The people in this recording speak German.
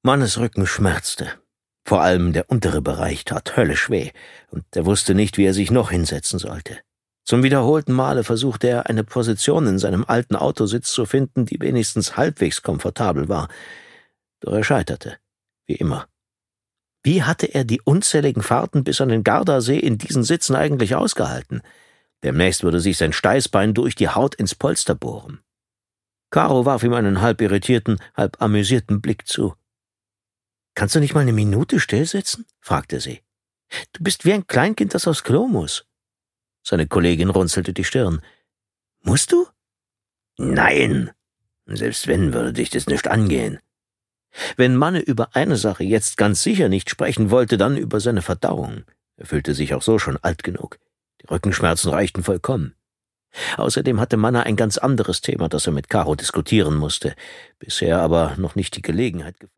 Mannes Rücken schmerzte. Vor allem der untere Bereich tat höllisch weh, und er wusste nicht, wie er sich noch hinsetzen sollte. Zum wiederholten Male versuchte er, eine Position in seinem alten Autositz zu finden, die wenigstens halbwegs komfortabel war. Doch er scheiterte, wie immer. Wie hatte er die unzähligen Fahrten bis an den Gardasee in diesen Sitzen eigentlich ausgehalten? Demnächst würde sich sein Steißbein durch die Haut ins Polster bohren. Caro warf ihm einen halb irritierten, halb amüsierten Blick zu. »Kannst du nicht mal eine Minute stillsitzen?« fragte sie. »Du bist wie ein Kleinkind, das aufs Klo muss.« Seine Kollegin runzelte die Stirn. »Musst du?« »Nein. Selbst wenn, würde dich das nicht angehen.« Wenn Manne über eine Sache jetzt ganz sicher nicht sprechen wollte, dann über seine Verdauung. Er fühlte sich auch so schon alt genug. Die Rückenschmerzen reichten vollkommen. Außerdem hatte Manne ein ganz anderes Thema, das er mit Caro diskutieren musste, bisher aber noch nicht die Gelegenheit gefunden.